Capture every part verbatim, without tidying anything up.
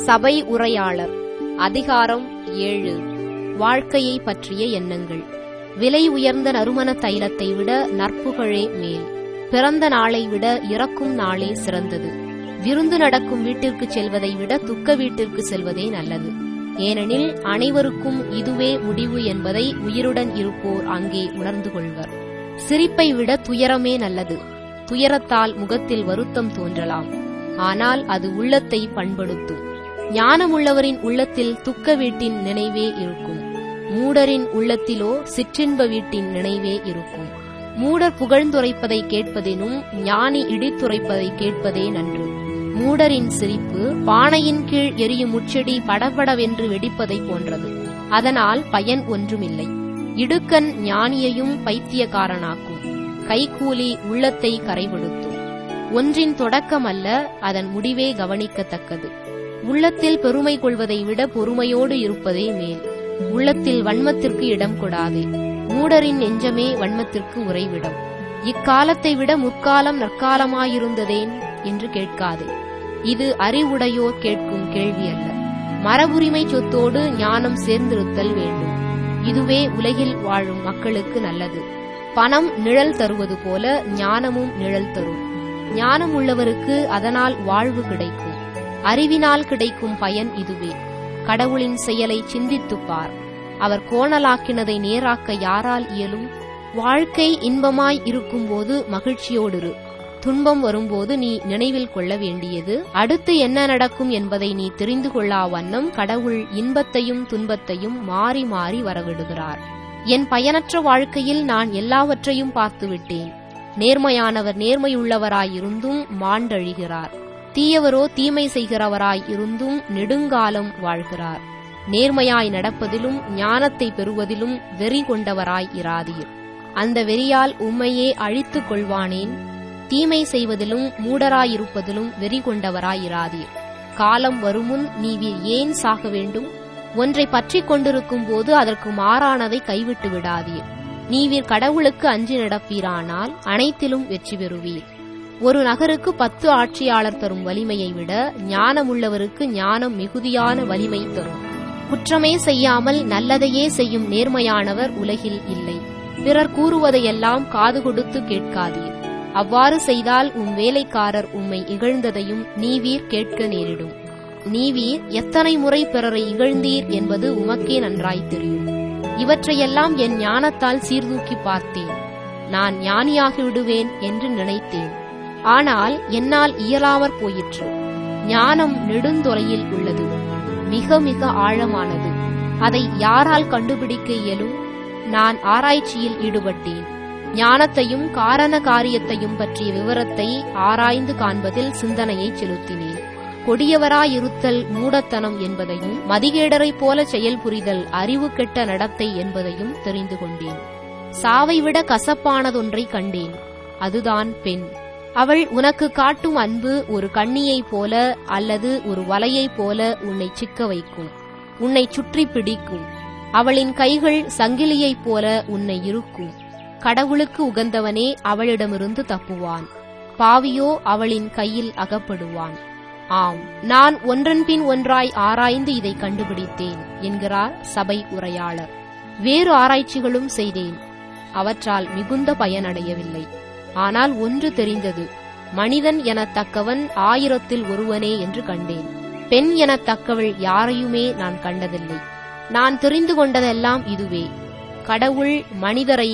சபை உரையாளர் அதிகாரம் ஏழு. வாழ்க்கையை பற்றிய எண்ணங்கள். விலை உயர்ந்த நறுமண தைலத்தை விட நற்புகழே மேல். பிறந்த நாளை விட இறக்கும் நாளே சிறந்தது. விருந்து நடக்கும் வீட்டிற்கு செல்வதை விட துக்க வீட்டிற்கு செல்வதே நல்லது. ஏனெனில் அனைவருக்கும் இதுவே முடிவு என்பதை உயிருடன் இருப்போர் அங்கே உணர்ந்து கொள்வர். சிரிப்பை விட துயரமே நல்லது. துயரத்தால் முகத்தில் வருத்தம் தோன்றலாம், ஆனால் அது உள்ளத்தை பண்படுத்தும். ஞானமுள்ளவரின் உள்ளத்தில் துக்க வீட்டின் நினைவே இருக்கும். மூடரின் உள்ளத்திலோ சிற்றின்ப வீட்டின் நினைவே இருக்கும். மூடர் புகழ்ந்துரைப்பதை கேட்பதெனும் ஞானி இடித்துரைப்பதை கேட்பதே நன்று. மூடரின் சிரிப்பு பானையின் கீழ் எரியும் முச்செடி படபடவென்று வெடிப்பதை போன்றது. அதனால் பயன் ஒன்றுமில்லை. இடுக்கண் ஞானியையும் பைத்தியக்காரனாக்கும். கைக்கூலி உள்ளத்தை கரைபடுத்தும். ஒன்றின் தொடக்கம் அல்ல, அதன் முடிவே கவனிக்கத்தக்கது. உள்ளத்தில் பெருமை கொள்வதை விட பொறுமையோடு இருப்பதே மேல். உள்ளத்தில் வன்மத்திற்கு இடம் கொடாதே. மூடரின் நெஞ்சமே வன்மத்திற்கு உறைவிடம். இக்காலத்தை விட முற்காலம் நற்காலமாயிருந்ததேன் என்று கேட்காதே. இது அறிவுடையோர் கேட்கும் கேள்வி அல்ல. மரபுரிமை சொத்தோடு ஞானம் சேர்ந்திருத்தல் வேண்டும். இதுவே உலகில் வாழும் மக்களுக்கு நல்லது. பணம் நிழல் தருவது போல ஞானமும் நிழல் தரும். ஞானம் உள்ளவருக்கு அதனால் வாழ்வு கிடைக்கும். அறிவினால் கிடைக்கும் பயன் இதுவே. கடவுளின் செயலை சிந்தித்துப் பார். அவர் கோணலாக்கினதை நேராக்க யாரால் இயலும்? வாழ்க்கை இன்பமாய் இருக்கும்போது மகிழ்ச்சியோடிரு. துன்பம் வரும்போது நீ நினைவில் கொள்ள வேண்டியது, அடுத்து என்ன நடக்கும் என்பதை நீ தெரிந்து கொள்ளா வண்ணம் கடவுள் இன்பத்தையும் துன்பத்தையும் மாறி மாறி வரவிடுகிறார். என் பயனற்ற வாழ்க்கையில் நான் எல்லாவற்றையும் பார்த்துவிட்டேன். நேர்மையானவர் நேர்மையுள்ளவராயிருந்தும் மாண்டழிகிறார். தீயவரோ தீமை செய்கிறவராய் இருந்தும் நெடுங்காலம் வாழ்கிறார். நேர்மையாய் நடப்பதிலும் ஞானத்தை பெறுவதிலும் வெறி கொண்டவராய் இராதீர். அந்த வெறியால் உம்மையே அழித்துக் கொள்வானேன்? தீமை செய்வதிலும் மூடராயிருப்பதிலும் வெறி கொண்டவராய் இராதீர். காலம் வருமுன் நீவீர் ஏன் சாக வேண்டும்? ஒன்றை பற்றி கொண்டிருக்கும் போது அதற்கு மாறானதை கைவிட்டு விடாதீர். நீவீர் கடவுளுக்கு அஞ்சி நடப்பீரானால் அனைத்திலும் வெற்றி பெறுவீர். ஒரு நகருக்கு பத்து ஆட்சியாளர் தரும் வலிமையை விட ஞானமுள்ளவருக்கு ஞானம் மிகுதியான வலிமை தரும். குற்றமே செய்யாமல் நல்லதையே செய்யும் நேர்மையானவர் உலகில் இல்லை. பிறர் கூறுவதையெல்லாம் காது கொடுத்து கேட்காதீர். அவ்வாறு செய்தால் உம் வேலைக்காரர் உம்மை இகழ்ந்ததையும் நீவீர் கேட்க நேரிடும். நீவீர் எத்தனை முறை பிறரை இகழ்ந்தீர் என்பது உமக்கே நன்றாய் தெரியும். இவற்றையெல்லாம் என் ஞானத்தால் சீர்தூக்கி பார்த்தேன். நான் ஞானியாகி விடுவேன் என்று நினைத்தேன். ஆனால் என்னால் இயலாமற் போயிற்று. ஞானம் நெடுந்தொலையில் உள்ளது, மிக மிக ஆழமானது. அதை யாரால் கண்டுபிடிக்க இயலும்? நான் ஆராய்ச்சியில் ஈடுபட்டேன். ஞானத்தையும் காரண காரியத்தையும் பற்றிய விவரத்தை ஆராய்ந்து காண்பதில் சிந்தனையை செலுத்தினேன். கொடியவராயிருத்தல் மூடத்தனம் என்பதையும் மதிகேடரைப் போல செயல் புரிதல் அறிவு கெட்ட நடத்தை என்பதையும் தெரிந்து கொண்டேன். சாவை விட கசப்பானதொன்றை கண்டேன். அதுதான் பெண். அவள் உனக்கு காட்டும் அன்பு ஒரு கண்ணியைப் போல அல்லது ஒரு வலையைப் போல உன்னை சிக்க வைக்கும், உன்னை சுற்றி பிடிக்கும். அவளின் கைகள் சங்கிலியைப் போல உன்னை இறுக்கும். கடவுளுக்கு உகந்தவனே அவளிடமிருந்து தப்புவான், பாவியோ அவளின் கையில் அகப்படுவான். ஆம், நான் ஒன்றன்பின் ஒன்றாய் ஆராய்ந்து இதை கண்டுபிடித்தேன் என்கிறார் சபை உரையாளர். வேறு ஆராய்ச்சிகளும் செய்தேன், அவற்றால் மிகுந்த பயனடையவில்லை. ஆனால் ஒன்று தெரிந்தது, மனிதன் எனத்தக்கவன் ஆயிரத்தில் ஒருவனே என்று கண்டேன். பெண் எனத்தக்கவள் யாரையுமே நான் கண்டதில்லை. நான் தெரிந்து கொண்டதெல்லாம் இதுவே. கடவுள் மனிதரை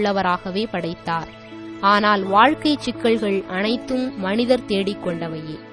நேர்மையுள்ளவராகவே படைத்தார். ஆனால் வாழ்க்கை சிக்கல்கள் அனைத்தும் மனிதர் தேடிக்கொண்டவையே.